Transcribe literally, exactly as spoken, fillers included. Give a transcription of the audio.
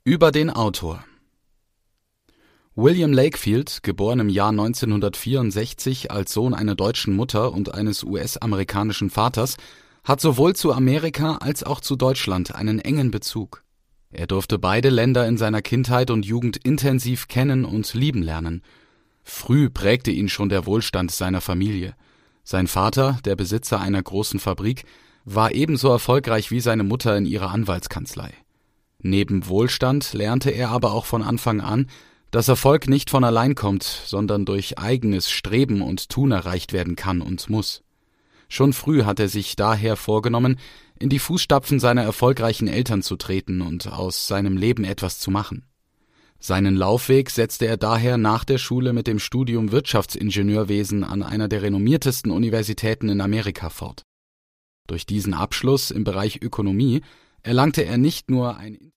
Über den Autor. William Lakefield, geboren im Jahr neunzehnhundertvierundsechzig als Sohn einer deutschen Mutter und eines U S-amerikanischen Vaters, hat sowohl zu Amerika als auch zu Deutschland einen engen Bezug. Er durfte beide Länder in seiner Kindheit und Jugend intensiv kennen und lieben lernen. Früh prägte ihn schon der Wohlstand seiner Familie. Sein Vater, der Besitzer einer großen Fabrik, war ebenso erfolgreich wie seine Mutter in ihrer Anwaltskanzlei. Neben Wohlstand lernte er aber auch von Anfang an, dass Erfolg nicht von allein kommt, sondern durch eigenes Streben und Tun erreicht werden kann und muss. Schon früh hat er sich daher vorgenommen, in die Fußstapfen seiner erfolgreichen Eltern zu treten und aus seinem Leben etwas zu machen. Seinen Laufweg setzte er daher nach der Schule mit dem Studium Wirtschaftsingenieurwesen an einer der renommiertesten Universitäten in Amerika fort. Durch diesen Abschluss im Bereich Ökonomie erlangte er nicht nur ein